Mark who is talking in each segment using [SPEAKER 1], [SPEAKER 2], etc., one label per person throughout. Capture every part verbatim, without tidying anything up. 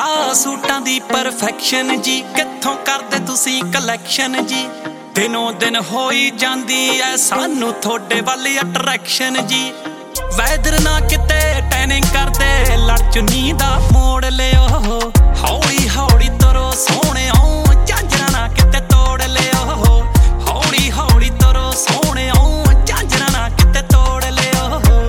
[SPEAKER 1] ਆ ਸੂਟਾਂ ਦੀ ਪਰਫੈਕਸ਼ਨ ਜੀ ਕਿੱਥੋਂ ਕਰਦੇ ਤੁਸੀਂ ਕਲੈਕਸ਼ਨ ਜੀ। ਦਿਨੋਂ ਦਿਨ ਹੋਈ ਜਾਂਦੀ ਐ ਸਾਨੂੰ ਤੁਹਾਡੇ ਵੱਲ ਅਟਰੈਕਸ਼ਨ ਜੀ। ਵੈਦਰ ਨਾ ਕਿਤੇ ਟੈਨਿੰਗ ਕਰਦੇ ਲੜ ਚੁੰਨੀ ਦਾ ਮੋੜ ਲਿਓ। ਹੌਲੀ ਹੌਲੀ ਤੁਰੋ ਸੋਹਣਿਓ ਝਾਂਜਰਾਂ ਨਾ ਕਿਤੇ ਤੋੜ ਲਿਓ। ਹੌਲੀ ਹੌਲੀ ਤੁਰੋ ਸੋਹਣਿਓ ਝਾਂਜਰਾਂ ਨਾ ਕਿਤੇ ਤੋੜ ਲਿਓ।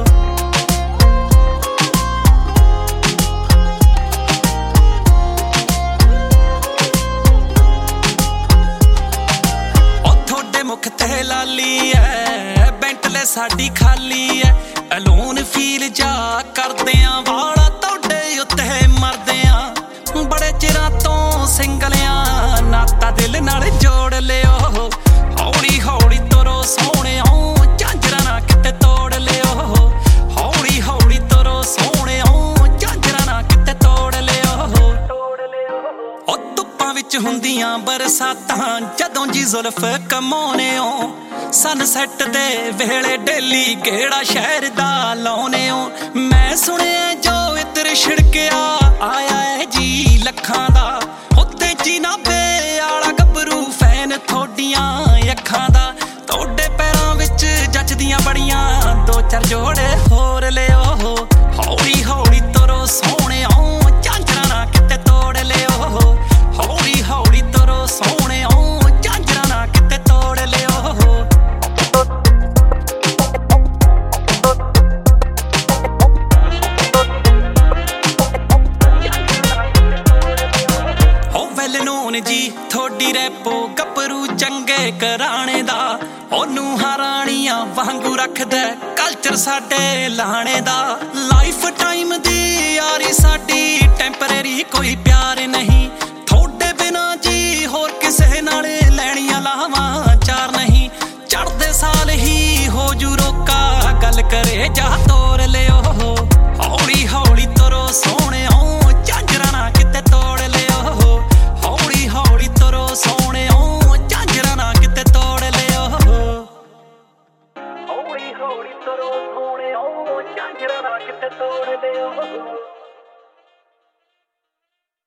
[SPEAKER 1] ਉਹ ਤੁਹਾਡੇ ਮੁਖ ਤੇ ਲਾਲੀ ਐ ਬੈਂਟਲੇ ਸਾਡੀ ਖਾਲੀ ਐ। ਅਲੋਨ ਫੀਲ ਜਾ ਕਰਦੇ ਆਂ ਵਾਲਾ ਤੁਹਾਡੇ ਉੱਤੇ ਮਰਦੇ ਆਂ। ਬੜੇ ਚਿਰਾਂ ਤੋਂ ਸਿੰਗਲਿਆਂ ਨਾਤਾ ਦਿਲ ਨਾਲ ਜੋੜ ਲਿਓ। ਹੌਲੀ ਹੌਲੀ ਤੁਰੋ ਸੋਹਣਿਓ ਝਾਂਜਰਾਂ ਨਾ ਕਿਤੇ ਤੋੜ ਲਿਓ। ਹੌਲੀ ਹੌਲੀ ਤੁਰੋ ਸੋਹਣਿਓ ਝਾਂਜਰਾਂ ਨਾ ਕਿਤੇ ਤੋੜ ਲਿਓ। ਉਹ ਧੁੱਪਾਂ ਵਿੱਚ ਹੁੰਦੀਆਂ ਬਰਸਾਤਾਂ ਜਦੋਂ ਜੀ ਜ਼ੁਲਫ ਕਮਾਉਣਿਓ। ਸਨਸੈਟ ਦੇ ਵੇਲੇ ਡੇਲੀ ਕਿਹੜਾ ਸ਼ਹਿਰ ਦਾ ਲਾਉਣੇ ਓ। ਮੈਂ ਸੁਣਿਆ ਜੋ ਇਤਰ ਛਿੜਕਿਆ ਆਇਆ ਏ ਜੀ ਲੱਖਾਂ ਦਾ। ਉੱਤੇ ਜੀਨਾਬੇ ਆਲਾ ਗੱਭਰੂ ਫੈਨ ਥੋਡੀਆਂ ਅੱਖਾਂ ਦਾ। ਤੁਹਾਡੇ ਪੈਰਾਂ ਵਿੱਚ ਜੱਚਦੀਆਂ ਬੜੀਆਂ ਦੋ ਚਾਰ ਜੋੜੇ ਹੋਰ ਲਿਓ। ਹੌਲੀ ਹੌਲੀ ਤੁਰੋ ਸੋਹਣਿਓ ਝਾਂਜਰਾਂ ਨਾ ਕਿਤੇ ਤੋੜ ਲਿਓ। ਹੌਲੀ ਹੌਲੀ ਤੁਰੋ ਸੋਹਣਿਓ ਝਾਂਜਰਾਂ ਨਾ ਕਿਤੇ ਤੋੜ ਲਿਓ। ਜੀ ਥੋੜੀ ਰੈਪੋ ਗੱਭਰੂ ਚੰਗੇ ਘਰਾਣੇ ਦਾ। ਉਹਨੂੰ ਹਾਰਾਣੀਆਂ ਵਾਂਗੂ ਰੱਖਦਾ ਕਲਚਰ ਸਾਡੇ ਲਾਣੇ ਦਾ। ਲਾਈਫ ਟਾਈਮ ਦੀ ਯਾਰੀ ਸਾਡੀ ਟੈਂਪਰੇਰੀ ਕੋਈ ਪਿਆਰ ਨਹੀਂ। ਥੋੜੇ ਬਿਨਾ ਜੀ ਹੋਰ ਕਿਸੇ ਨਾਲ ਲੈਣੀਆਂ ਲਾਵਾਂ ਚਾਰ ਨਹੀਂ। ਚੜ੍ਹਦੇ ਸਾਲ ਹੀ ਹੋ ਜੂ ਰੋਕਾ ਗੱਲ ਕਰੇ ਜਾ